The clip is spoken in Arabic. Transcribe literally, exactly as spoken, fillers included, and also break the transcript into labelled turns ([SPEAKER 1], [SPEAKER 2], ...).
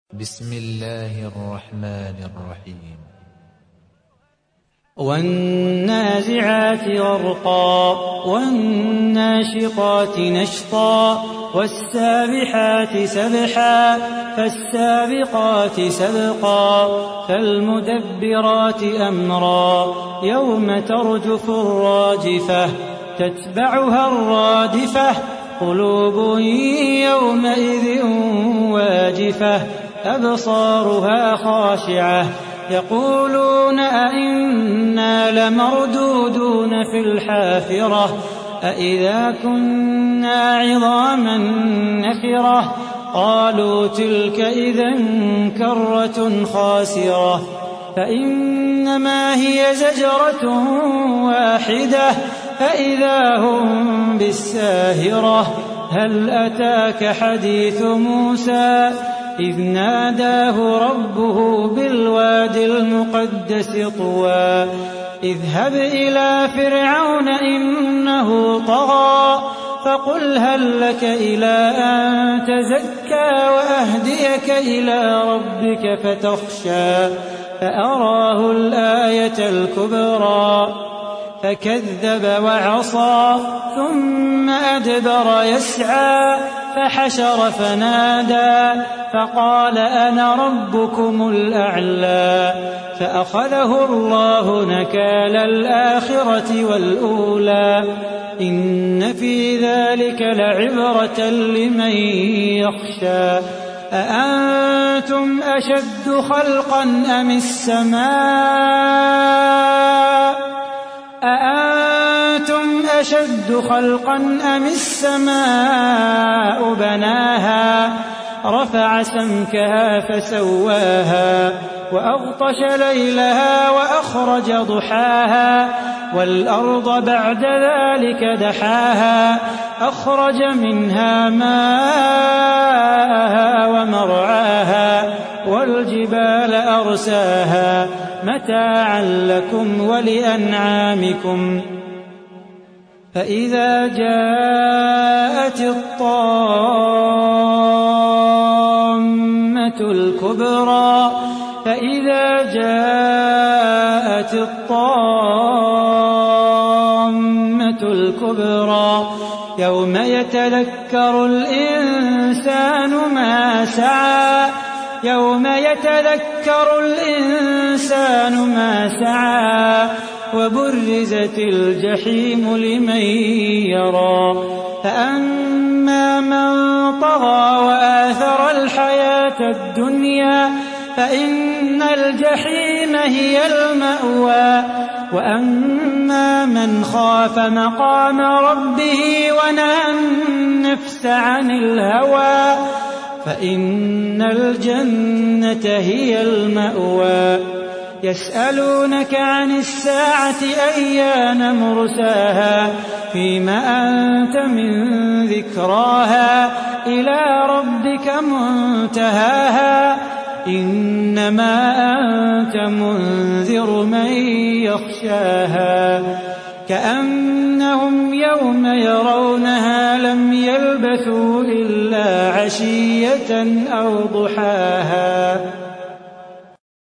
[SPEAKER 1] بسم الله الرحمن الرحيم.
[SPEAKER 2] والنازعات غرقا والناشطات نشطا والسابحات سبحا فالسابقات سبقا فالمدبرات أمرا يوم ترجف الراجفة تتبعها الرادفة قلوب يومئذ واجفة أبصارها خاشعة يقولون أئنا لمردودون في الحافرة أئذا كنا عظاما نخرة قالوا تلك إذا كرة خاسرة فإنما هي زجرة واحدة فإذا هم بالساهرة هل أتاك حديث موسى إذ ناداه ربه بالواد المقدس طوى اذهب إلى فرعون إنه طغى فقل هل لك إلى أن تزكى وأهديك إلى ربك فتخشى فأراه الآية الكبرى فكذب وعصى ثم أدبر يسعى فحشر فنادى فقال أنا ربكم الأعلى فأخذه الله نكال الآخرة والأولى إن في ذلك لعبرة لمن يخشى أأنتم أشد خلقا أم السماء أأنتم أشد خلقا أم السماء بناها رفع سمكها فسواها وأغطش ليلها وأخرج ضحاها والأرض بعد ذلك دحاها أخرج منها ماءها ومرعاها والجبال أرساها متاعا لكم ولأنعامكم فإذا جاءت الطامة الكبرى فإذا جاءت الطامة الكبرى يوم يتذكر الإنسان ما سعى يوم يتذكر الإنسان ما سعى وبرزت الجحيم لمن يرى فأما من طغى وآثر الحياة الدنيا فإن الجحيم هي المأوى وأما من خاف مقام ربه ونهى النفس عن الهوى فإن الجنة هي المأوى يسألونك عن الساعة أيان مرساها فيما أنت من ذكراها إلى ربك منتهاها إنما أنت منذر من يخشاها كأنهم يوم يرونها لم يلبثوا إلا عشية أو ضحاها.